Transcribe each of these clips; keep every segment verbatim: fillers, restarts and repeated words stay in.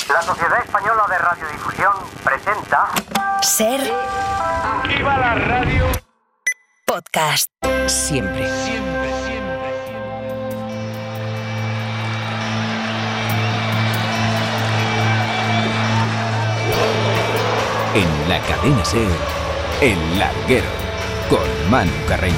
La Sociedad Española de Radiodifusión presenta... Ser... Aquí va la radio... Podcast. Siempre. Siempre, siempre. En la cadena Ser, El Larguero, con Manu Carreño.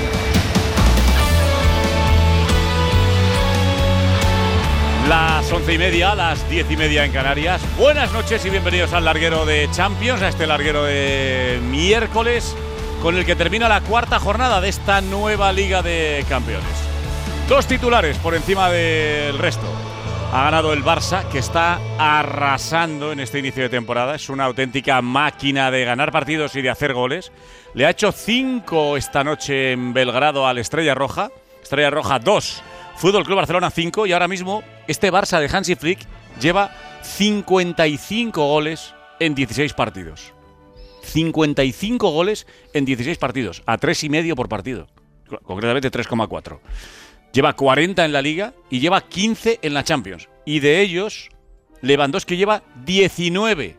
Las once y media, las diez y media en Canarias. Buenas noches y bienvenidos al larguero de Champions, a este larguero de miércoles, con el que termina la cuarta jornada de esta nueva Liga de Campeones. Dos titulares por encima del resto. Ha ganado el Barça, que está arrasando en este inicio de temporada. Es una auténtica máquina de ganar partidos y de hacer goles. Le ha hecho cinco esta noche en Belgrado al Estrella Roja. Estrella Roja dos. Fútbol Club Barcelona cinco, y ahora mismo este Barça de Hansi Flick lleva cincuenta y cinco goles en dieciséis partidos. cincuenta y cinco goles en dieciséis partidos, a tres y medio por partido, concretamente tres coma cuatro. Lleva cuarenta en la Liga y lleva quince en la Champions. Y de ellos, Lewandowski lleva diecinueve.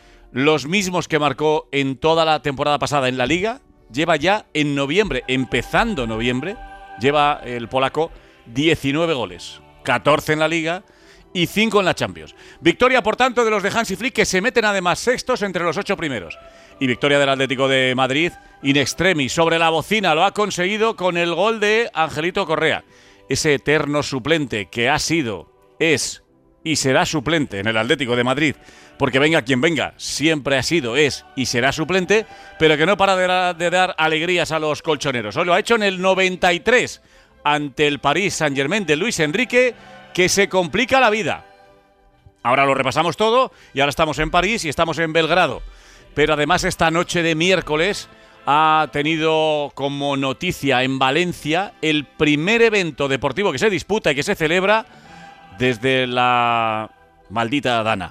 Los mismos que marcó en toda la temporada pasada en la Liga, lleva ya en noviembre, empezando noviembre, lleva el polaco diecinueve goles, catorce en la Liga y cinco en la Champions. Victoria, por tanto, de los de Hansi Flick, que se meten además sextos entre los ocho primeros. Y victoria del Atlético de Madrid in extremis. Sobre la bocina lo ha conseguido con el gol de Angelito Correa. Ese eterno suplente que ha sido, es y será suplente en el Atlético de Madrid, porque venga quien venga, siempre ha sido, es y será suplente, pero que no para de, la, de dar alegrías a los colchoneros. Hoy lo ha hecho en el noventa y tres ante el Paris Saint-Germain de Luis Enrique, que se complica la vida. Ahora lo repasamos todo y ahora estamos en París y estamos en Belgrado. Pero además esta noche de miércoles ha tenido como noticia en Valencia el primer evento deportivo que se disputa y que se celebra desde la maldita Dana.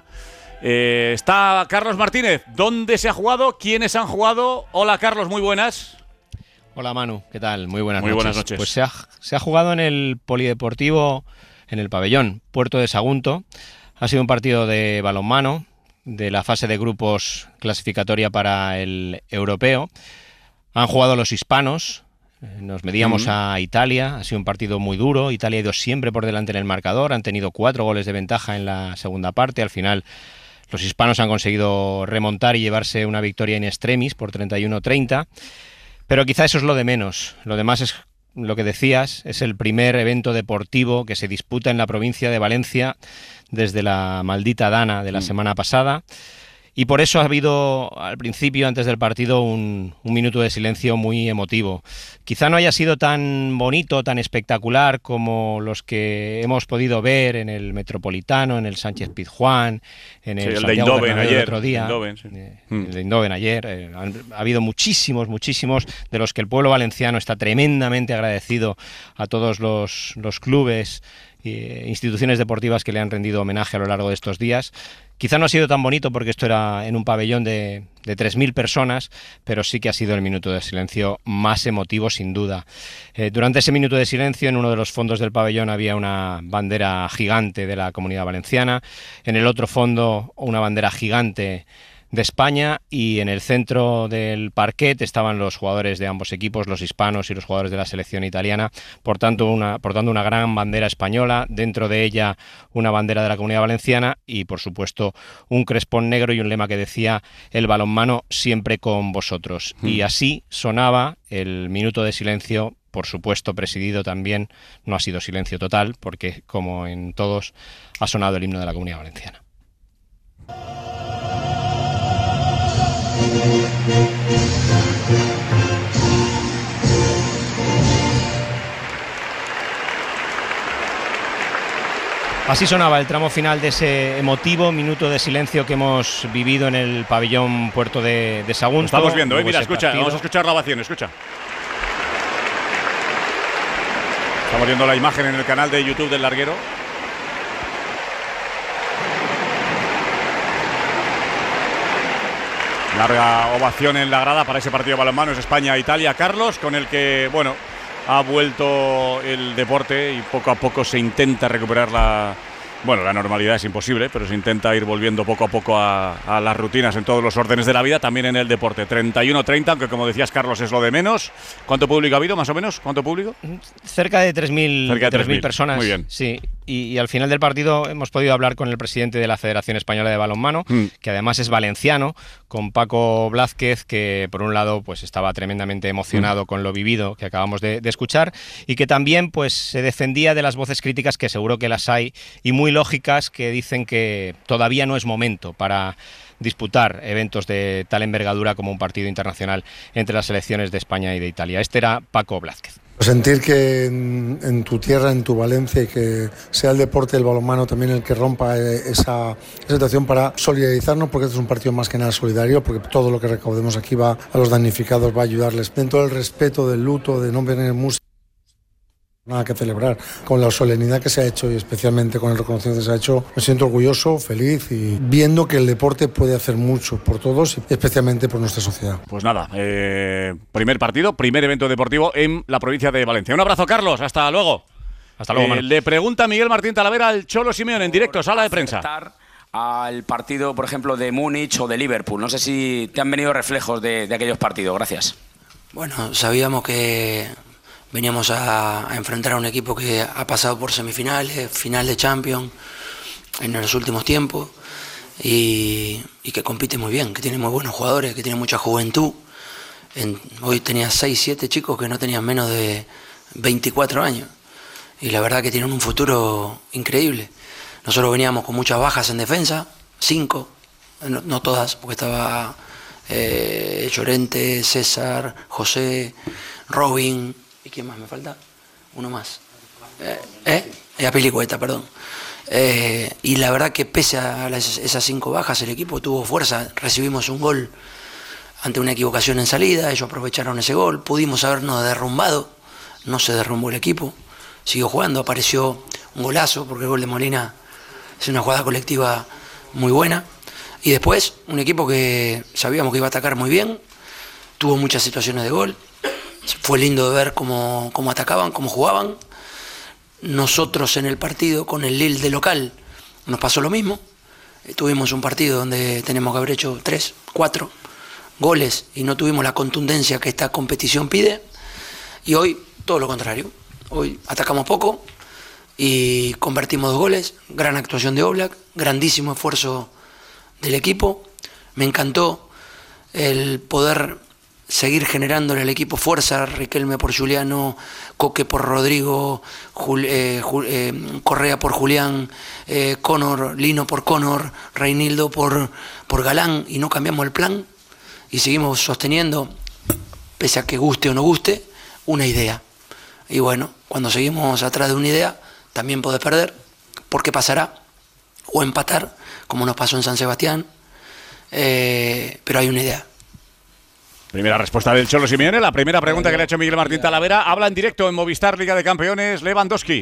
Eh, está Carlos Martínez. ¿Dónde se ha jugado? ¿Quiénes han jugado? Hola Carlos, muy buenas. Hola Manu, ¿qué tal? Muy buenas Muy noches. buenas noches. Pues se ha, se ha jugado en el Polideportivo, en el pabellón Puerto de Sagunto. Ha sido un partido de balonmano, de la fase de grupos clasificatoria para el europeo. Han jugado los hispanos, nos medíamos uh-huh. a Italia, ha sido un partido muy duro. Italia ha ido siempre por delante en el marcador, han tenido cuatro goles de ventaja en la segunda parte. Al final los hispanos han conseguido remontar y llevarse una victoria in extremis por treinta y uno a treinta. Pero quizá eso es lo de menos. Lo demás es lo que decías, es el primer evento deportivo que se disputa en la provincia de Valencia desde la maldita Dana de la mm. semana pasada. Y por eso ha habido al principio, antes del partido, un, un minuto de silencio muy emotivo. Quizá no haya sido tan bonito, tan espectacular como los que hemos podido ver en el Metropolitano, en el Sánchez Pizjuán, en el, sí, el Santiago de Eindhoven ayer. El otro día. Eindhoven, sí. eh, el de Eindhoven ayer. Eh, han, ha habido muchísimos, muchísimos de los que el pueblo valenciano está tremendamente agradecido a todos los, los clubes e instituciones deportivas que le han rendido homenaje a lo largo de estos días. Quizá no ha sido tan bonito porque esto era en un pabellón de, de tres mil personas, pero sí que ha sido el minuto de silencio más emotivo sin duda. Eh, durante ese minuto de silencio, en uno de los fondos del pabellón había una bandera gigante de la Comunidad Valenciana, en el otro fondo una bandera gigante de España, y en el centro del parquet estaban los jugadores de ambos equipos, los hispanos y los jugadores de la selección italiana, por tanto una, portando una gran bandera española, dentro de ella una bandera de la Comunidad Valenciana y por supuesto un crespón negro y un lema que decía: el balonmano siempre con vosotros. Mm. Y así sonaba el minuto de silencio, por supuesto presidido también, no ha sido silencio total, porque como en todos ha sonado el himno de la Comunidad Valenciana. Así sonaba el tramo final de ese emotivo minuto de silencio que hemos vivido en el pabellón Puerto de, de Sagunto. Lo estamos viendo, eh, mira, escucha, partido. Vamos a escuchar la ovación, escucha. Estamos viendo la imagen en el canal de YouTube del Larguero. Larga ovación en la grada para ese partido de balonmano, es España-Italia, Carlos, con el que, bueno, ha vuelto el deporte y poco a poco se intenta recuperar la Bueno, la normalidad es imposible, pero se intenta ir volviendo poco a poco a, a las rutinas en todos los órdenes de la vida, también en el deporte. treinta y uno treinta, aunque como decías, Carlos, es lo de menos. ¿Cuánto público ha habido, más o menos? ¿Cuánto público? Cerca de tres mil personas. Muy bien. Sí. Y, y al final del partido hemos podido hablar con el presidente de la Federación Española de Balonmano, mm. que además es valenciano, con Paco Blázquez, que por un lado pues estaba tremendamente emocionado mm. con lo vivido que acabamos de, de escuchar, y que también pues se defendía de las voces críticas, que seguro que las hay, y muy lógicas, que dicen que todavía no es momento para disputar eventos de tal envergadura como un partido internacional entre las selecciones de España y de Italia. Este era Paco Blázquez. Sentir que en, en tu tierra, en tu Valencia, y que sea el deporte del balonmano también el que rompa esa, esa situación para solidarizarnos, porque este es un partido más que nada solidario, porque todo lo que recaudemos aquí va a los damnificados, va a ayudarles. Dentro del respeto, del luto, de no venir música, nada que celebrar. Con la solemnidad que se ha hecho y especialmente con el reconocimiento que se ha hecho, me siento orgulloso, feliz y viendo que el deporte puede hacer mucho por todos y especialmente por nuestra sociedad. Pues nada, eh, primer partido, primer evento deportivo en la provincia de Valencia. Un abrazo, Carlos, hasta luego. Hasta luego, eh, Le pregunta Miguel Martín Talavera al Cholo Simeone en directo, sala de prensa. Al partido, por ejemplo, de Múnich o de Liverpool. No sé si te han venido reflejos de, de aquellos partidos. Gracias. Bueno, sabíamos que veníamos a, a enfrentar a un equipo que ha pasado por semifinales, final de Champions en los últimos tiempos y, y que compite muy bien, que tiene muy buenos jugadores, que tiene mucha juventud. En, hoy tenía seis, siete chicos que no tenían menos de veinticuatro años y la verdad que tienen un futuro increíble. Nosotros veníamos con muchas bajas en defensa, cinco, no, no todas, porque estaba eh, Llorente, César, José, Robin. ¿Y quién más me falta? Uno más. Eh, ¿Eh? eh Apilicueta, perdón. Eh, y la verdad que pese a las, esas cinco bajas, el equipo tuvo fuerza. Recibimos un gol ante una equivocación en salida, ellos aprovecharon ese gol. Pudimos habernos derrumbado, no se derrumbó el equipo. Siguió jugando, apareció un golazo, porque el gol de Molina es una jugada colectiva muy buena. Y después, un equipo que sabíamos que iba a atacar muy bien, tuvo muchas situaciones de gol. Fue lindo de ver cómo, cómo atacaban, cómo jugaban. Nosotros en el partido con el Lille de local nos pasó lo mismo. Eh, tuvimos un partido donde tenemos que haber hecho tres, cuatro goles y no tuvimos la contundencia que esta competición pide. Y hoy todo lo contrario. Hoy atacamos poco y convertimos dos goles. Gran actuación de Oblak, grandísimo esfuerzo del equipo. Me encantó el poder seguir generándole al equipo fuerza, Riquelme por Juliano, Coque por Rodrigo, Jul, eh, Jul, eh, Correa por Julián, eh, Conor, Lino por Conor, Reinildo por, por Galán, y no cambiamos el plan y seguimos sosteniendo, pese a que guste o no guste, una idea. Y bueno, cuando seguimos atrás de una idea, también podés perder, porque pasará, o empatar, como nos pasó en San Sebastián, eh, pero hay una idea. Primera respuesta del Cholo Simeone. La primera pregunta que le ha hecho Miguel Martín Talavera. Habla en directo en Movistar Liga de Campeones Lewandowski.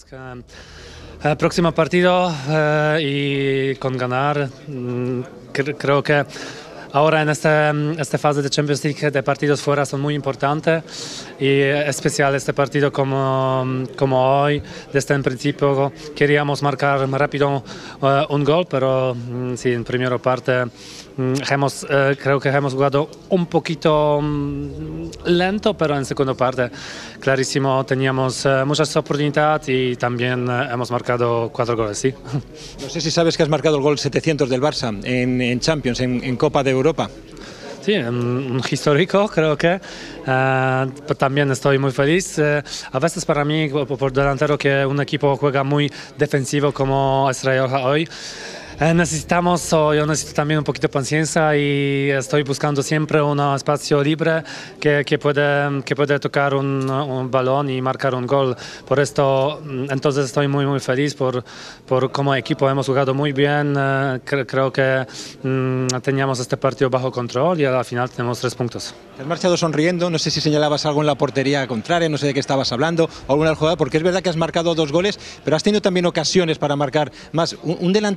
El próximo partido uh, y con ganar, mm, cre creo que ahora en esta, esta fase de Champions League de partidos fuera son muy importantes y especial este partido como, como hoy. Desde el principio queríamos marcar rápido uh, un gol, pero mm, sí, en primera parte mm, hemos, uh, creo que hemos jugado un poquito mm, lento, pero en segunda parte clarísimo teníamos uh, muchas oportunidades y también uh, hemos marcado cuatro goles, sí. No sé si sabes que has marcado el gol setecientos del Barça en, en Champions, en, en Copa de Europa. Sí, un histórico, creo que. Uh, también estoy muy feliz. Uh, a veces para mí, por delantero, que un equipo juega muy defensivo como Israel hoy, Eh, necesitamos, o yo necesito también un poquito de paciencia y estoy buscando siempre un espacio libre que, que, puede, que puede tocar un, un balón y marcar un gol. Por esto, entonces estoy muy muy feliz por, por como equipo hemos jugado muy bien. Eh, cre creo que mm, teníamos este partido bajo control y al final tenemos tres puntos. Te has marchado sonriendo, no sé si señalabas algo en la portería contraria, no sé de qué estabas hablando, o alguna jugada, porque es verdad que has marcado dos goles, pero has tenido también ocasiones para marcar más. Un, un delantero como tú,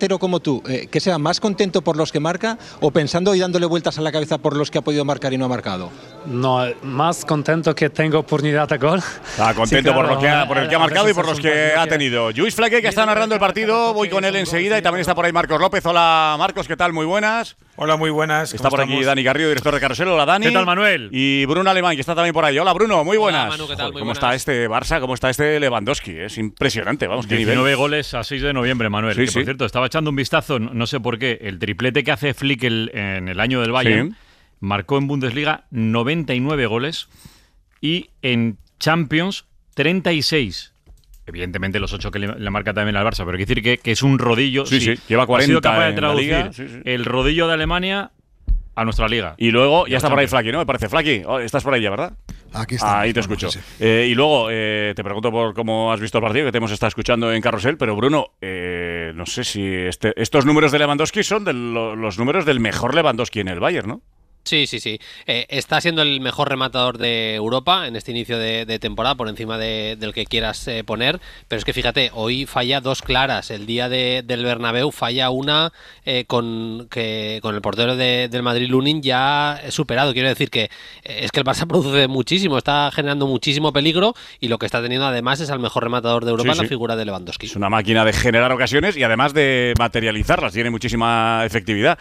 tú, eh, ¿qué sea, más contento por los que marca o pensando y dándole vueltas a la cabeza por los que ha podido marcar y no ha marcado? No, más contento que tengo oportunidad de gol. Está contento sí, claro, por, lo que ha, por el que ha marcado y por los que ha tenido. Luis Flaque, que está narrando el partido, voy con él enseguida y también está por ahí Marcos López. Hola Marcos, ¿qué tal? Muy buenas. Hola, muy buenas. Está por aquí Dani Garrido, director de Carrusel. Hola Dani. ¿Qué tal, Manuel? Y Bruno Alemán, que está también por ahí. Hola Bruno, muy buenas. Hola, Manu, ¿qué tal? Muy ¿Cómo buenas. está este Barça? ¿Cómo está este Lewandowski? Es impresionante, vamos, qué nivel. diecinueve goles a seis de noviembre, Manuel. Sí, que, sí. por cierto, estaba echando un vistazo, no sé por qué, el triplete que hace Flick el, en el año del Bayern, sí. Marcó en Bundesliga noventa y nueve goles y en Champions treinta y seis. Evidentemente los ocho que le, le marca también al Barça, pero hay que decir que, que es un rodillo. Sí, sí, sí, lleva cuarenta ha sido capaz de en traducir la liga. Sí, sí. El rodillo de Alemania a nuestra liga. Y luego, ya está por ahí Flaky, ¿no? Me parece. Flaky, oh, estás por ahí ya, ¿verdad? Aquí está. Ahí te escucho. Sí, sí. Eh, y luego, eh, te pregunto por cómo has visto el partido, que te hemos estado escuchando en Carrusel, pero Bruno, eh, no sé si este, estos números de Lewandowski son de lo, los números del mejor Lewandowski en el Bayern, ¿no? Sí, sí, sí. Eh, está siendo el mejor rematador de Europa en este inicio de, de temporada, por encima de, del que quieras eh, poner. Pero es que fíjate, hoy falla dos claras. El día de, del Bernabéu falla una eh, con, que, con el portero de, del Madrid, Lunin, ya superado. Quiero decir que eh, es que el Barça produce muchísimo, está generando muchísimo peligro y lo que está teniendo además es al mejor rematador de Europa, sí, sí. La figura de Lewandowski. Es una máquina de generar ocasiones y además de materializarlas. Tiene muchísima efectividad.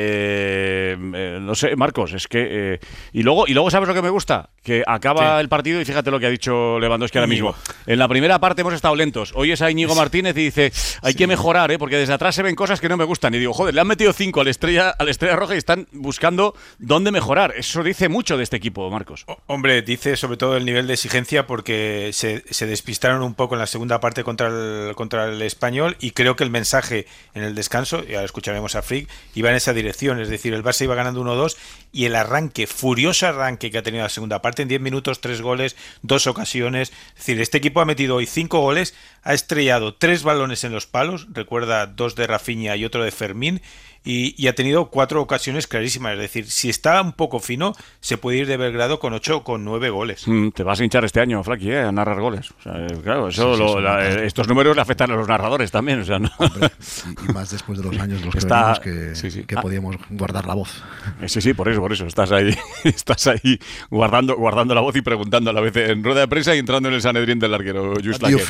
Eh, eh, no sé, Marcos, es que eh, y luego y luego sabes lo que me gusta, que acaba sí. el partido y fíjate lo que ha dicho Lewandowski ahora mismo. En la primera parte hemos estado lentos. Hoy es a Íñigo Martínez y dice hay sí. que mejorar, ¿eh? Porque desde atrás se ven cosas que no me gustan y digo joder, le han metido cinco al Estrella al Estrella Roja y están buscando dónde mejorar. Eso dice mucho de este equipo, Marcos. O, hombre, dice sobre todo el nivel de exigencia porque se, se despistaron un poco en la segunda parte contra el contra el Español y creo que el mensaje en el descanso, y ahora escucharemos a Frick, iba en esa dirección, es decir, el Barça iba ganando uno dos y el arranque, furioso arranque que ha tenido la segunda parte, en diez minutos, tres goles, dos ocasiones. Es decir, este equipo ha metido hoy cinco goles, ha estrellado tres balones en los palos, recuerda dos de Rafinha y otro de Fermín, y, y ha tenido cuatro ocasiones clarísimas. Es decir, si está un poco fino, se puede ir de Belgrado con ocho, con nueve goles. Mm, te vas a hinchar este año, Flaky, ¿eh? A narrar goles. O sea, claro, eso sí, sí, lo, la, eh, estos números le afectan a los narradores también. O sea, ¿no? Hombre, y, y más después de los años los que está, venimos que, sí, sí. que ah. podíamos guardar la voz. Sí, sí, por eso, por eso. Estás ahí, estás ahí guardando, guardando la voz y preguntando a la vez en rueda de prensa y entrando en el Sanedrín del larguero. Just like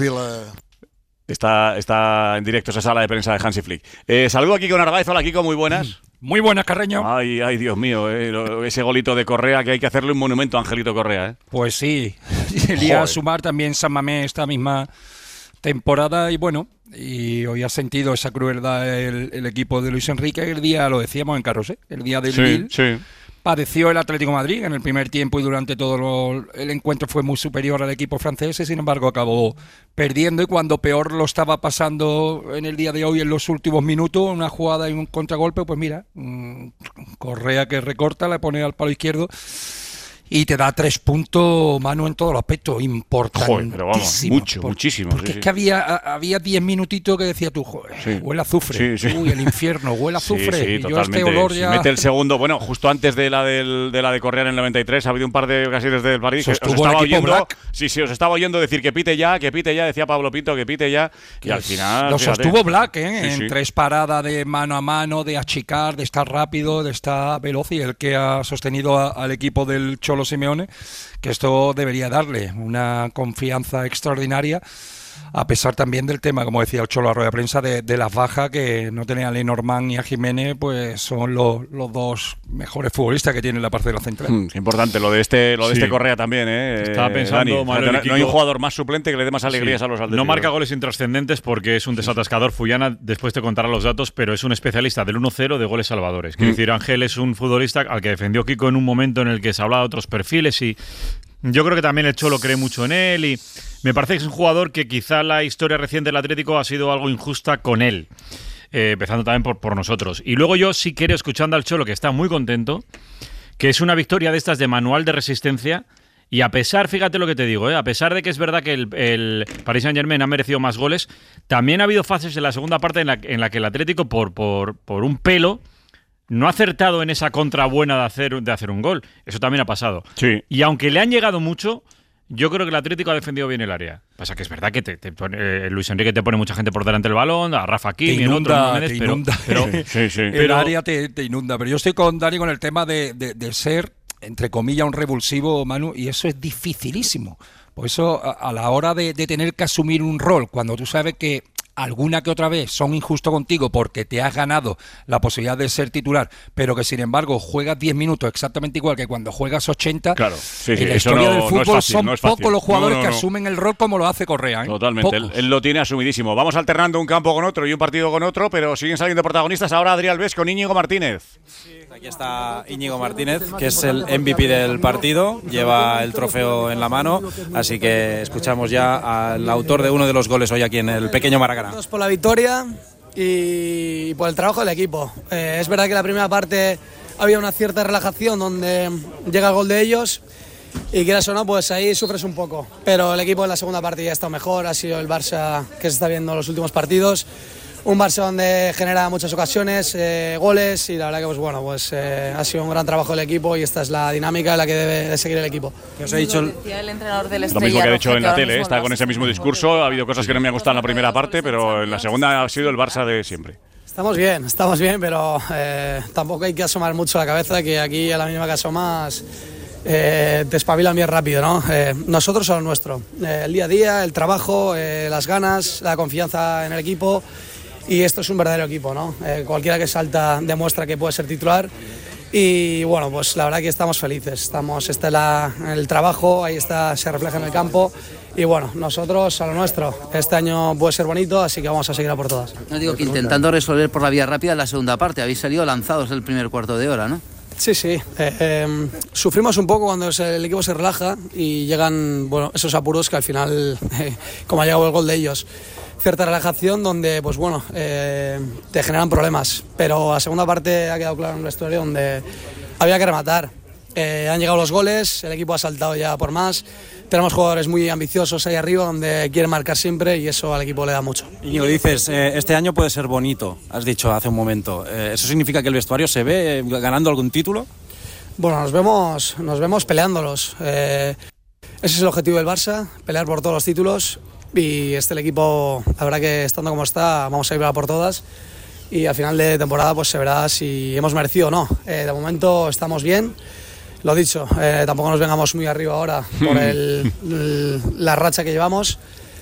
Está, está en directo esa sala de prensa de Hansi Flick. Eh, saludo a Kiko Narváez. Hola, Kiko, muy buenas. Muy buenas, Carreño. Ay, ay, Dios mío, eh, lo, ese golito de Correa, que hay que hacerle un monumento a Angelito Correa. Eh. Pues sí, quería sumar también San Mamés esta misma temporada y bueno, y hoy ha sentido esa crueldad el, el equipo de Luis Enrique. El día, lo decíamos en Carrusel, el día del sí, Lille. Sí. Padeció el Atlético de Madrid en el primer tiempo y durante todo lo, el encuentro fue muy superior al equipo francés y sin embargo acabó perdiendo y cuando peor lo estaba pasando en el día de hoy en los últimos minutos, una jugada y un contragolpe, pues mira, Correa que recorta, le pone al palo izquierdo y te da tres puntos, Manu, en todos los aspectos, importantísimo. Joder, pero vamos, mucho, por, muchísimo. Porque sí, es sí. que había había diez minutitos que decía tú, joder, sí. huele a azufre, sí, sí. uy, el infierno, huele a azufre. Sí, sí, y totalmente. Yo este olor ya... Mete el segundo, bueno, justo antes de la del, de la de Correa en el noventa y tres, ha habido un par de ocasiones del París que os estaba oyendo, Black. sí, sí, os estaba oyendo decir que pite ya, que pite ya, decía Pablo Pinto que pite ya, y que al final... Lo fíjate. sostuvo Black, ¿eh? Sí, en sí. tres paradas de mano a mano, de achicar, de estar rápido, de estar veloz, y el que ha sostenido a, al equipo del Cholo Simeone, que esto debería darle una confianza extraordinaria, a pesar también del tema, como decía el Cholo a rueda de prensa, de, de las bajas, que no tenía a Lenormand ni a Jiménez, pues son los, los dos mejores futbolistas que tiene la parcela central. Mm, importante lo de este lo de sí. este Correa también, ¿eh? Estaba pensando, Dani, Manuel, no, Kiko, no hay un jugador más suplente que le dé más alegrías sí. a los alderinos. No marca goles intrascendentes porque es un desatascador. Fullana, después te contará los datos, pero es un especialista del uno cero de goles salvadores. Quiero mm. decir, Ángel es un futbolista al que defendió Kiko en un momento en el que se hablaba de otros perfiles y yo creo que también el Cholo cree mucho en él y me parece que es un jugador que quizá la historia reciente del Atlético ha sido algo injusta con él, eh, empezando también por, por nosotros. Y luego yo sí quiero, escuchando al Cholo, que está muy contento, que es una victoria de estas de manual de resistencia y a pesar, fíjate lo que te digo, eh, a pesar de que es verdad que el, el Paris Saint-Germain ha merecido más goles, también ha habido fases en la segunda parte en la, en la que el Atlético, por, por, por un pelo, no ha acertado en esa contra buena de hacer, de hacer un gol. Eso también ha pasado. Sí. Y aunque le han llegado mucho, Yo creo que el Atlético ha defendido bien el área. Pasa que es verdad que te, te pone, eh, Luis Enrique te pone mucha gente por delante del balón, a Rafa Kim y en otro Méndez, te pero, inunda. pero, sí, sí, el pero, área te, te inunda. Pero yo estoy con Dani con el tema de, de, de ser, entre comillas, un revulsivo, Manu, y eso es dificilísimo. Por eso, a, a la hora de, de tener que asumir un rol, cuando tú sabes que alguna que otra vez son injustos contigo porque te has ganado la posibilidad de ser titular, pero que sin embargo juegas diez minutos exactamente igual que cuando juegas ochenta, claro, sí, sí, en la eso historia no, del no fútbol es fácil, son no es fácil. pocos los jugadores no, no, no. que asumen el rol como lo hace Correa, ¿eh? Totalmente, él, él lo tiene asumidísimo. Vamos alternando un campo con otro y un partido con otro, pero siguen saliendo protagonistas. Ahora Adrián Alves con Íñigo Martínez. Aquí está Íñigo Martínez, que es el M V P del partido, lleva el trofeo en la mano, así que escuchamos ya al autor de uno de los goles hoy aquí en el pequeño Maracaná. Por la victoria y por el trabajo del equipo. Eh, es verdad que la primera parte había una cierta relajación donde llega el gol de ellos y quieras o no, pues ahí sufres un poco. Pero el equipo en la segunda parte ya está mejor, ha sido el Barça que se está viendo en los últimos partidos. Un Barça donde genera muchas ocasiones, eh, goles y la verdad que pues bueno, pues eh, ha sido un gran trabajo del equipo y esta es la dinámica en la que debe de seguir el equipo. ¿Qué os ha dicho el... el entrenador del Lo Estrella mismo que ha Roja, dicho en la ahora tele, mismo está no con sé ese mismo discurso. Ha habido cosas que no me han gustado en la primera parte, pero en la segunda ha sido el Barça de siempre. Estamos bien, estamos bien, pero eh, tampoco hay que asomar mucho la cabeza, que aquí a la mínima que asomas eh, te espabilan bien rápido, ¿no? Eh, nosotros somos nuestro, eh, el día a día, el trabajo, eh, las ganas, la confianza en el equipo. Y esto es un verdadero equipo, ¿no? Eh, cualquiera que salta demuestra que puede ser titular y bueno, pues la verdad que estamos felices, estamos, está la, el trabajo, ahí está, se refleja en el campo y bueno, nosotros a lo nuestro, este año puede ser bonito, así que vamos a seguir a por todas. No digo que intentando resolver por la vía rápida la segunda parte, habéis salido lanzados el primer cuarto de hora, ¿no? Sí, sí, eh, eh, sufrimos un poco cuando el equipo se relaja y llegan, bueno, esos apuros que al final, eh, como ha llegado el gol de ellos, cierta relajación donde pues bueno eh, te generan problemas, pero la segunda parte ha quedado claro en el vestuario donde había que rematar. Eh, han llegado los goles, el equipo ha saltado ya por más, tenemos jugadores muy ambiciosos ahí arriba donde quieren marcar siempre y eso al equipo le da mucho. Íñigo, dices, eh, este año puede ser bonito, has dicho hace un momento, eh, ¿eso significa que el vestuario se ve eh, ganando algún título? Bueno, nos vemos, nos vemos peleándolos, eh, ese es el objetivo del Barça, pelear por todos los títulos. Y este el equipo, la verdad que estando como está, vamos a ir a por todas y al final de temporada pues se verá si hemos merecido o no. Eh, de momento estamos bien, lo dicho, eh, tampoco nos vengamos muy arriba ahora por el, el, la racha que llevamos,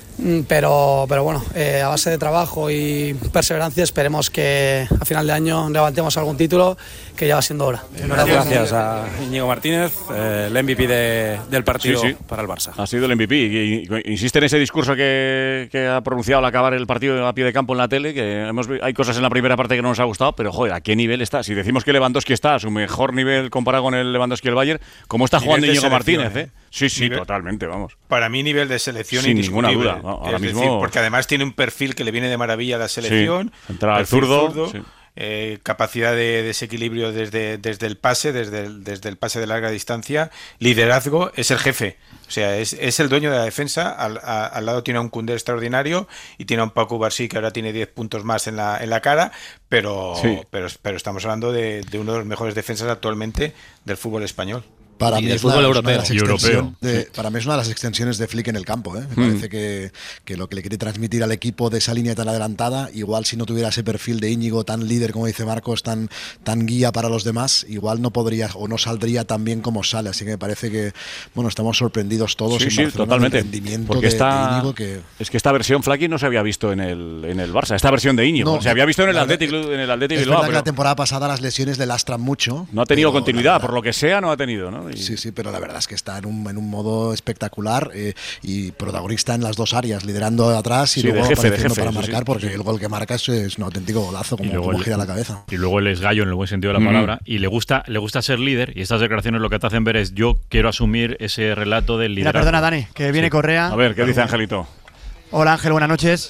pero, pero bueno, eh, a base de trabajo y perseverancia esperemos que a final de año levantemos algún título que ya va siendo hora. Gracias a Íñigo Martínez, eh, el M V P de, del partido sí, sí. para el Barça. Ha sido el M V P. Y, y, insiste en ese discurso que, que ha pronunciado al acabar el partido a pie de campo en la tele, que hemos, hay cosas en la primera parte que no nos ha gustado, pero joder, ¿a qué nivel está? Si decimos que Lewandowski está a su mejor nivel comparado con el Lewandowski del Bayern, ¿cómo está jugando Íñigo Martínez? ¿eh? Sí, sí, nivel, totalmente, vamos. Para mí nivel de selección sin ninguna duda. No, ahora es mismo... decir, porque además tiene un perfil que le viene de maravilla a la selección. Sí, entra al zurdo. zurdo sí. Eh, capacidad de desequilibrio desde, desde el pase, desde el, desde el pase de larga distancia, liderazgo, es el jefe, o sea, es, es el dueño de la defensa, al, a, al lado tiene a un Koundé extraordinario y tiene a un Paco Barsí que ahora tiene diez puntos más en la, en la cara, pero, sí. pero, pero estamos hablando de, de uno de los mejores defensas actualmente del fútbol español. Para mí, es una, europeo. Es una europeo. De, sí. Para mí es una de las extensiones de Flick en el campo. ¿eh? Me mm. parece que, que lo que le quiere transmitir al equipo de esa línea tan adelantada, igual si no tuviera ese perfil de Íñigo tan líder, como dice Marcos, tan, tan guía para los demás, igual no podría o no saldría tan bien como sale. Así que me parece que bueno, estamos sorprendidos todos sí, en sí, Barcelona totalmente. del rendimiento Porque de, esta, de Íñigo. Que... Es que esta versión Flaky no se había visto en el, en el Barça. Esta versión de Íñigo no, se había visto en el Athletic en el Athletic Es Bilbao, verdad pero que la temporada pasada las lesiones le lastran mucho. No ha tenido continuidad, por lo que sea, no ha tenido. ¿no? Y... Sí, sí, pero la verdad es que está en un, en un modo espectacular eh, y protagonista en las dos áreas, liderando atrás y sí, luego de jefe, apareciendo de jefe, para sí, marcar, sí, porque sí. el gol que marca es, es un auténtico golazo, como, como el, gira la cabeza. Y luego él es gallo en el buen sentido de la mm. palabra y le gusta, le gusta ser líder, y estas declaraciones lo que te hacen ver es yo quiero asumir ese relato del liderazgo. Mira, perdona Dani, que viene sí. Correa. A ver, ¿qué dice Angelito? Hola Ángel, buenas noches.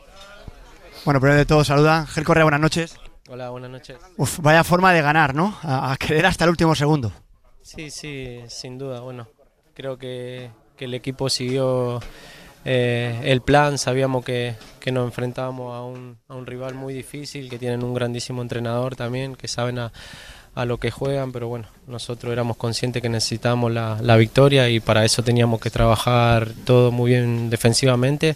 Bueno, primero de todo saluda. Ángel Correa, buenas noches. Hola, buenas noches. Uf, vaya forma de ganar, ¿no? A, a querer hasta el último segundo. Sí, sí, sin duda, bueno. Creo que, que el equipo siguió eh, el plan, sabíamos que, que nos enfrentábamos a un, a un rival muy difícil, que tienen un grandísimo entrenador también, que saben a, a lo que juegan, pero bueno, nosotros éramos conscientes que necesitábamos la, la victoria y para eso teníamos que trabajar todo muy bien defensivamente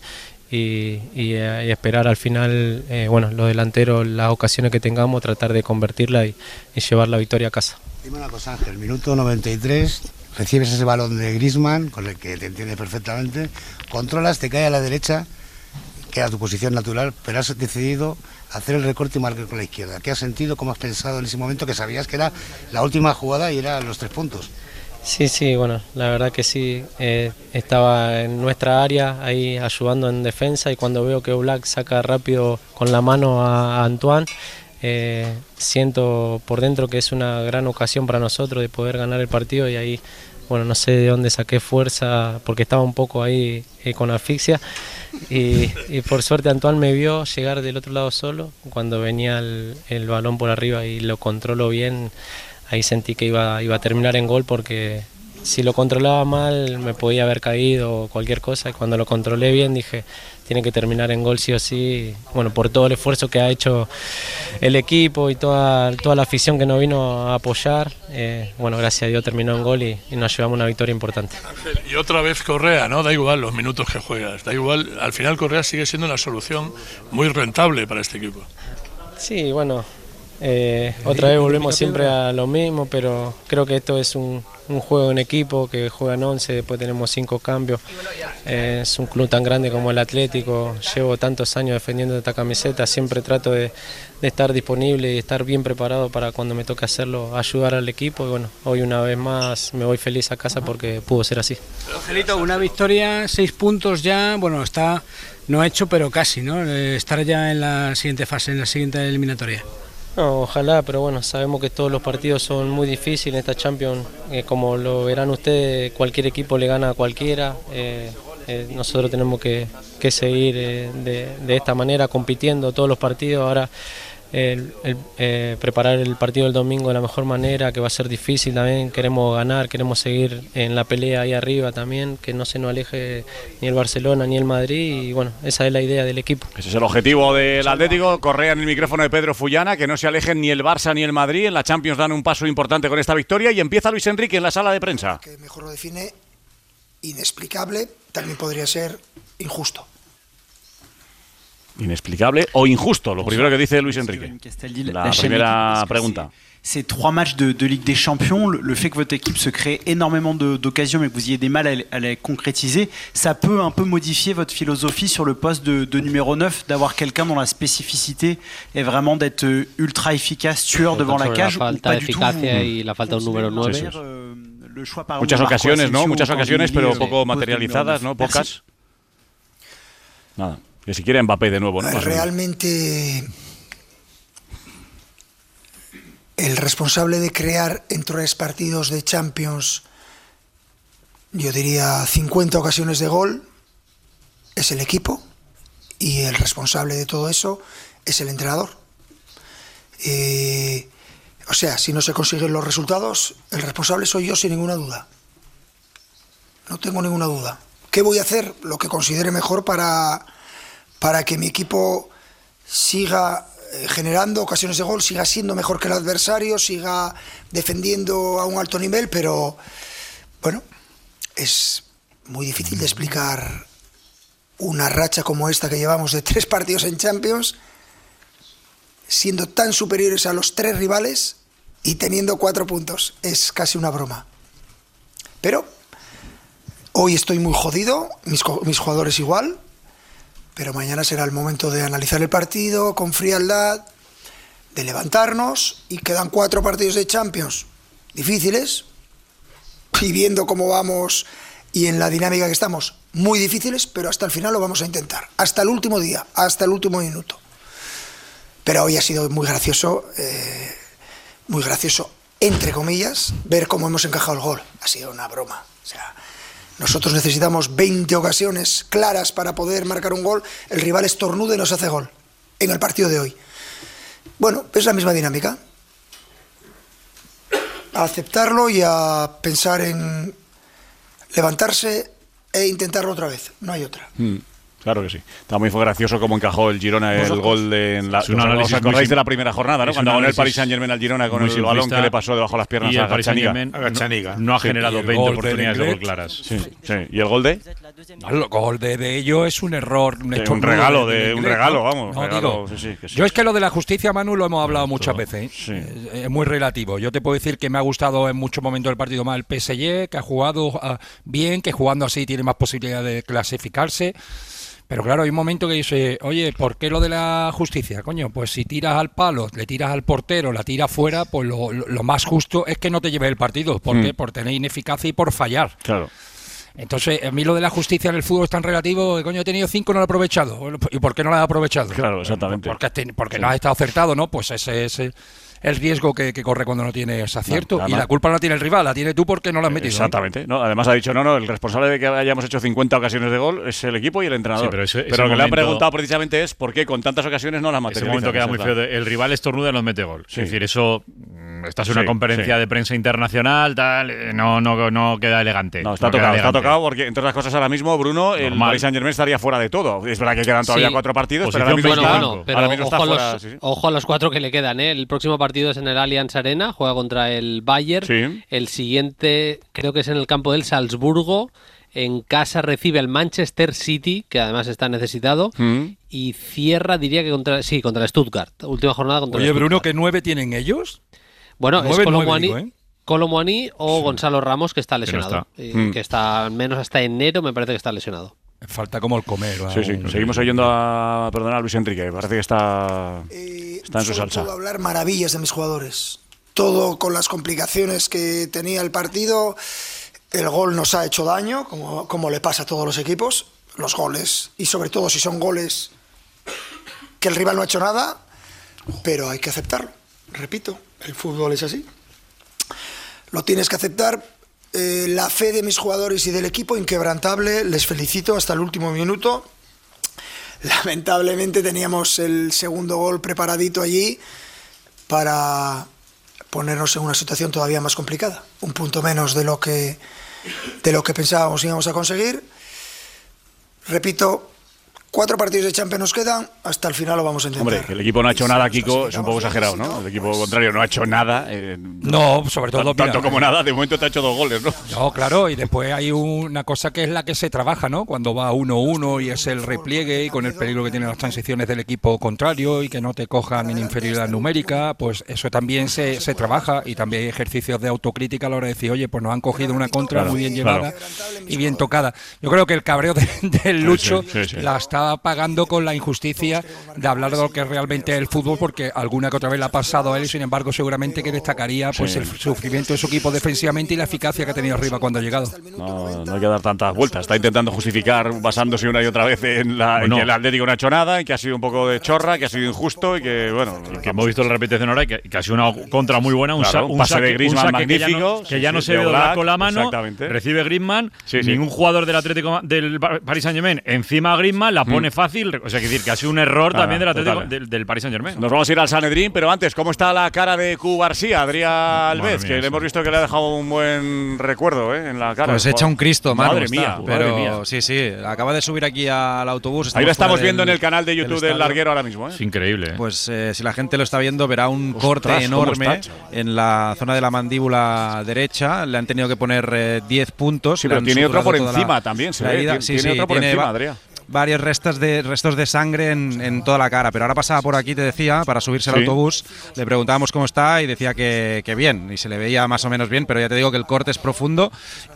y, y, eh, y esperar al final, eh, bueno, los delanteros, las ocasiones que tengamos, tratar de convertirla y, y llevar la victoria a casa. Dime una cosa, Ángel, minuto noventa y tres, recibes ese balón de Griezmann, con el que te entiendes perfectamente, controlas, te cae a la derecha, que era tu posición natural, pero has decidido hacer el recorte y marcar con la izquierda. ¿Qué has sentido, cómo has pensado en ese momento que sabías que era la última jugada y eran los tres puntos? Sí, sí, bueno, la verdad que sí, eh, estaba en nuestra área ahí ayudando en defensa y cuando veo que Oblak saca rápido con la mano a, a Antoine, eh, siento por dentro que es una gran ocasión para nosotros de poder ganar el partido y ahí, bueno, no sé de dónde saqué fuerza porque estaba un poco ahí eh, con asfixia y, y por suerte Antoine me vio llegar del otro lado solo cuando venía el, el balón por arriba y lo controló bien. Ahí sentí que iba, iba a terminar en gol porque si lo controlaba mal me podía haber caído o cualquier cosa y cuando lo controlé bien dije tiene que terminar en gol sí o sí, bueno, por todo el esfuerzo que ha hecho el equipo y toda, toda la afición que nos vino a apoyar, eh, bueno, gracias a Dios terminó en gol y, y nos llevamos una victoria importante. Ángel, y otra vez Correa, ¿no? Da igual los minutos que juegas, da igual, al final Correa sigue siendo una solución muy rentable para este equipo. Sí, bueno, eh, otra vez volvemos siempre a lo mismo, pero creo que esto es un, un juego en equipo, que juegan once, después tenemos cinco cambios. Eh, es un club tan grande como el Atlético, llevo tantos años defendiendo esta camiseta, siempre trato de, de estar disponible y estar bien preparado para cuando me toque hacerlo, ayudar al equipo y bueno, hoy una vez más me voy feliz a casa porque pudo ser así. Angelito, una victoria, seis puntos ya, bueno, está no hecho pero casi, ¿no? Eh, estar ya en la siguiente fase, en la siguiente eliminatoria. No, ojalá, pero bueno, sabemos que todos los partidos son muy difíciles en esta Champions, eh, como lo verán ustedes, cualquier equipo le gana a cualquiera, eh, eh, nosotros tenemos que, que seguir eh, de, de esta manera, compitiendo todos los partidos, ahora el, el, eh, preparar el partido del domingo de la mejor manera, que va a ser difícil también, queremos ganar, queremos seguir en la pelea ahí arriba también, que no se nos aleje ni el Barcelona ni el Madrid y bueno, esa es la idea del equipo. Ese es el objetivo del Atlético, Correa en el micrófono de Pedro Fullana, que no se alejen ni el Barça ni el Madrid, en la Champions dan un paso importante con esta victoria y empieza Luis Enrique en la sala de prensa. Que mejor lo define, inexplicable, también podría ser injusto. Inexplicable o injusto, lo primero que dice Luis Enrique. La primera pregunta. Ces trois matchs de, de Ligue des Champions, le, le fait que votre équipe se crée énormément d'occasions mais que vous ayez des mal à, à les concrétiser, ça peut un peu modifier votre philosophie sur le poste de, de numéro neuf, d'avoir quelqu'un dont la spécificité est vraiment d'être ultra efficace, tueur devant la cage, la ou pas du tout. Y la falta de un número nueve. Muchas ocasiones, ¿no? Muchas ocasiones, pero poco materializadas, ¿no? Pocas. Nada. Que si quiere Mbappé de nuevo, ¿no? Realmente el responsable de crear en tres partidos de Champions, yo diría cincuenta ocasiones de gol, es el equipo y el responsable de todo eso es el entrenador. Eh, o sea, si no se consiguen los resultados, el responsable soy yo sin ninguna duda. No tengo ninguna duda. ¿Qué voy a hacer? Lo que considere mejor para... para que mi equipo siga generando ocasiones de gol, siga siendo mejor que el adversario, siga defendiendo a un alto nivel, pero bueno, es muy difícil de explicar una racha como esta que llevamos de tres partidos en Champions, siendo tan superiores a los tres rivales y teniendo cuatro puntos. Es casi una broma. Pero hoy estoy muy jodido, mis, mis jugadores igual, pero mañana será el momento de analizar el partido con frialdad, de levantarnos, y quedan cuatro partidos de Champions difíciles, y viendo cómo vamos y en la dinámica que estamos, muy difíciles, pero hasta el final lo vamos a intentar, hasta el último día, hasta el último minuto. Pero hoy ha sido muy gracioso, eh, muy gracioso, entre comillas, ver cómo hemos encajado el gol. Ha sido una broma, o sea... Nosotros necesitamos veinte ocasiones claras para poder marcar un gol. El rival estornuda y nos hace gol en el partido de hoy. Bueno, es la misma dinámica. A aceptarlo y a pensar en levantarse, e intentarlo otra vez, no hay otra. Mm. Claro que sí. También fue gracioso cómo encajó el Girona el gol de en la, es un análisis ¿os acordáis muy de la primera jornada, ¿no? Cuando ganó el Paris Saint-Germain al Girona con el balón que le pasó debajo de las piernas y a el Paris Saint-Germain Gazzaniga. no, no ha Sí. generado Y el veinte gol oportunidades de de gol Lenglet. claras. Sí, sí. ¿Y el gol de? El gol de, de ello es un error. Un, De un estornudo regalo, de, Lenglet, un regalo, ¿no? vamos. No, regalo, digo, sí, sí, que sí. Yo es que lo de la justicia, Manu, lo hemos hablado muchas veces. ¿eh? Sí. Es, es muy relativo. Yo te puedo decir que me ha gustado en muchos momentos del partido más el P S G, que ha jugado uh, bien, que jugando así tiene más posibilidad de clasificarse. Pero claro, hay un momento que dice, oye, ¿por qué lo de la justicia? Coño, pues si tiras al palo, le tiras al portero, la tiras fuera, pues lo, lo, lo más justo es que no te lleves el partido. ¿Por Mm. qué? Por tener ineficacia y por fallar. Claro. Entonces, a mí lo de la justicia en el fútbol es tan relativo, que coño, he tenido cinco, no lo he aprovechado. ¿Y por qué no lo has aprovechado? Claro, exactamente. Porque, has ten- porque Sí. no has estado acertado, ¿no? Pues ese es el, el riesgo que, que corre cuando no tienes acierto. Claro, y además- la culpa no la tiene el rival, la tiene tú porque no la has metido. ¿no? Exactamente. ¿no? Además ha dicho, no, no, el responsable de que hayamos hecho cincuenta ocasiones de gol es el equipo y el entrenador. Sí, pero ese- ese lo que le han momento- preguntado precisamente es por qué con tantas ocasiones no las Ese materializan. momento queda muy Esa feo. es la- de- el rival estornuda y nos mete gol. Sí. Es decir, eso. mm, Estás en una Sí, conferencia sí. de prensa internacional, tal. eh, No, no, no queda elegante. No, está No queda tocado, está elegante. tocado porque, entre otras cosas, ahora mismo, Bruno, el Normal. Paris Saint-Germain estaría fuera de todo. Es verdad que quedan todavía Sí. cuatro partidos, pero Posición ahora mismo Bueno, está, bueno, pero ahora mismo está ojo, a fuera. los, sí, sí. ojo a los cuatro que le quedan, ¿eh? El próximo partido es en el Allianz Arena, juega contra el Bayern. Sí. El siguiente creo que es en el campo del Salzburgo. En casa recibe al Manchester City, que además está necesitado. Mm. Y cierra, diría que contra, sí, contra el Stuttgart. Última jornada contra Oye, el Stuttgart. Bruno, ¿qué nueve tienen ellos? Bueno, es Nueve, nueve, Colomboani, digo, ¿eh? Colomboani o Gonzalo Ramos, que está no lesionado. está. Y Mm. Que está al menos hasta enero, me parece que está lesionado. Falta como el comer. Sí, sí. Seguimos oyendo a, perdona, a Luis Enrique. Parece que está, Eh, está en su solo salsa. puedo hablar maravillas de mis jugadores. Todo con las complicaciones que tenía el partido. El gol nos ha hecho daño, como, como le pasa a todos los equipos. Los goles, y sobre todo si son goles que el rival no ha hecho nada, pero hay que aceptarlo. Repito, el fútbol es así. Lo tienes que aceptar. Eh, la fe de mis jugadores y del equipo, inquebrantable. Les felicito hasta el último minuto. Lamentablemente teníamos el segundo gol preparadito allí para ponernos en una situación todavía más complicada. Un punto menos de lo que, de lo que pensábamos íbamos a conseguir. Repito, cuatro partidos de Champions nos quedan, hasta el final lo vamos a intentar. Hombre, que el equipo no ha hecho nada, Kiko, es un poco exagerado, ¿no? El equipo contrario no ha hecho nada. Eh, No, sobre todo, Tanto mira, como nada, de momento te ha hecho dos goles, ¿no? No, claro, y después hay una cosa que es la que se trabaja, ¿no? Cuando va uno uno y es el repliegue y con el peligro que tienen las transiciones del equipo contrario y que no te cojan en inferioridad numérica, pues eso también se, se trabaja y también hay ejercicios de autocrítica a la hora de decir, oye, pues nos han cogido una contra Claro, muy bien claro. llevada y bien tocada. Yo creo que el cabreo de- del Lucho Sí, sí, sí, sí. la está pagando con la injusticia de hablar de lo que realmente es el fútbol, porque alguna que otra vez le ha pasado a él y sin embargo seguramente que destacaría pues Sí. el sufrimiento de su equipo defensivamente y la eficacia que ha tenido arriba cuando ha llegado. No, no hay que dar tantas vueltas. Está intentando justificar, basándose una y otra vez en, la, en Bueno. que el Atlético no ha hecho nada, en que ha sido un poco de chorra, que ha sido injusto y que, bueno, Que hemos visto la repetición ahora y que, que ha sido una contra muy buena, un, Claro, sa- un un pase saque, de Griezmann un saque que ya no- magnífico, que ya sí, no sí, se de ve doblar Oblak, con la mano, exactamente. recibe Griezmann, Sí, sí. ningún jugador del Atlético del Paris Saint-Germain encima a Griezmann, la pone Mm. fácil, o sea, que decir que ha sido un error Nada, también del Atlético total. del, del Paris Saint-Germain. Nos vamos a ir al Sanedrín, pero antes, ¿cómo está la cara de Q García, Adrián Alves? mía, Que le eso. hemos visto que le ha dejado un buen recuerdo ¿eh? en la cara. Pues echa un Cristo, Manu, Madre está, mía, pero madre mía. sí, sí, acaba de subir aquí al autobús. Ahí lo estamos fuera viendo del- en el canal de YouTube del estadio. Larguero ahora mismo. ¿eh? Es increíble. ¿eh? Pues eh, si la gente lo está viendo, verá un Ostras, corte ¿cómo enorme está, chaval? en la zona de la mandíbula derecha. Le han tenido que poner eh, diez puntos. Sí, le pero han tiene otro por suturado toda encima la- también, se la ve. herida. Tiene, Sí, tiene sí, otro por tiene encima, va- Adrián. varios restos de restos de sangre en, en toda la cara, pero ahora pasaba por aquí, te decía, para subirse al Sí. autobús, le preguntábamos cómo está y decía que, que bien, y se le veía más o menos bien, pero ya te digo que el corte es profundo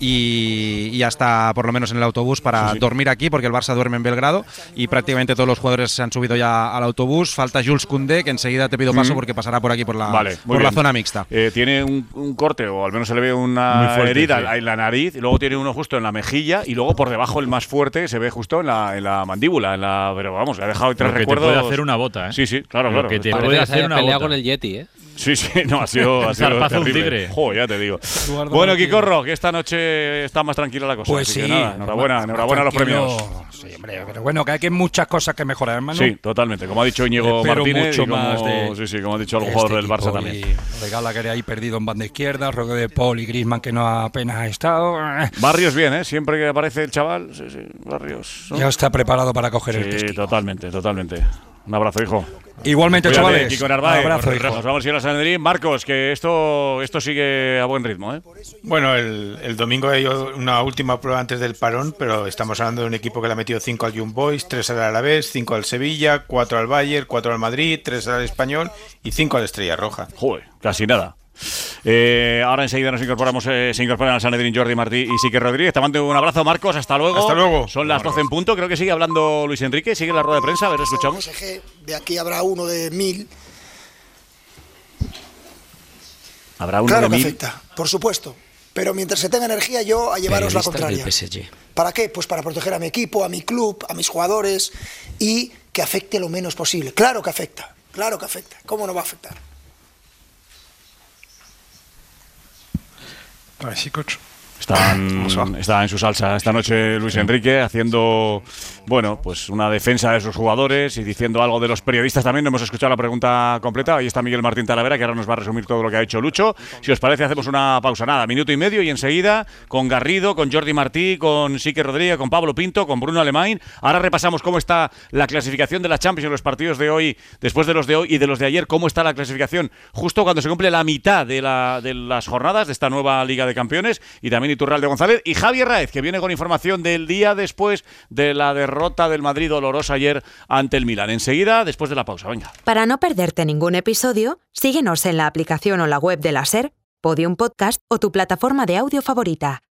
y, y hasta por lo menos en el autobús para Sí, sí. dormir aquí, porque el Barça duerme en Belgrado y prácticamente todos los jugadores se han subido ya al autobús. Falta Jules Koundé, que enseguida te pido paso Mm. porque pasará por aquí por la, Vale, muy por la bien. zona mixta. Eh, tiene un, un corte, o al menos se le ve Muy una fuerte, herida sí. en la nariz, y luego tiene uno justo en la mejilla, y luego por debajo el más fuerte se ve justo en la, en la mandíbula. En la, pero vamos, le ha dejado tres Lo que te recuerdos. puede hacer una bota, ¿eh? Sí, sí, claro, Lo claro. que te Está- puede Parece que se hacer haya una peleado bota. con el Yeti, ¿eh? Sí, sí, no, ha sido, ha sido Zarpazo un terrible. tigre. Joder, ya te digo. Eduardo Bueno, Martínez. Quicorro, que esta noche está más tranquila la cosa. Pues así sí. que nada, enhorabuena, más- enhorabuena a los tranquilo. premios. Sí, hombre, pero bueno, que hay que muchas cosas que mejorar, hermano. Sí, totalmente. Como ha dicho Íñigo Espero Martínez, mucho y como, más de- sí, sí, como ha dicho algún Este jugador del Barça equipo, también. y Regala que era ahí perdido en banda izquierda, Roque de Paul y Griezmann que no apenas ha estado. Barrios bien, ¿eh? Siempre que aparece el chaval, sí, sí, Barrios. ¿no? Ya está preparado para coger el Sí, testigo. totalmente, totalmente. Un abrazo, hijo. Igualmente, Cuídate, chavales. Kiko Narváez. Un abrazo, Nos hijo. vamos a ir a San Madrid. Marcos, que esto, esto sigue a buen ritmo, ¿eh? Bueno, el, el domingo hay una última prueba antes del parón, pero estamos hablando de un equipo que le ha metido cinco al Young Boys, tres al Alavés, cinco al Sevilla, cuatro al Bayern, cuatro al Madrid, tres al Español y cinco al Estrella Roja. Joder, casi nada. Eh, ahora enseguida nos incorporamos, eh, se incorporan al Sanedrín Jordi Martí y Sique Rodríguez. Te mando un abrazo, Marcos. Hasta luego. Hasta luego. Son las doce en punto. Creo que sigue hablando Luis Enrique. Sigue la rueda de prensa. A ver, escuchamos. De aquí habrá uno de mil. Habrá uno Claro de que mil. afecta, por supuesto. Pero mientras se tenga energía, yo a llevaros la contraria. ¿Para qué? Pues para proteger a mi equipo, a mi club, a mis jugadores y que afecte lo menos posible. Claro que afecta, claro que afecta. ¿Cómo no va a afectar? Están, está en su salsa esta noche Luis Enrique haciendo, bueno, pues una defensa de sus jugadores y diciendo algo de los periodistas también. No hemos escuchado la pregunta completa. Ahí está Miguel Martín Talavera, que ahora nos va a resumir todo lo que ha hecho Lucho. Si os parece, hacemos una pausa. Nada, minuto y medio y enseguida con Garrido, con Jordi Martí, con Sique Rodríguez, con Pablo Pinto, con Bruno Alemán. Ahora repasamos cómo está la clasificación de la Champions en los partidos de hoy, después de los de hoy y de los de ayer. Cómo está la clasificación justo cuando se cumple la mitad de, la, de las jornadas de esta nueva Liga de Campeones. Y también Iturralde González y Javier Raez, que viene con información del día después de la derrota del Madrid dolorosa ayer ante el Milan. Enseguida, después de la pausa. Venga. Para no perderte ningún episodio, síguenos en la aplicación o la web de la SER, Podium Podcast o tu plataforma de audio favorita.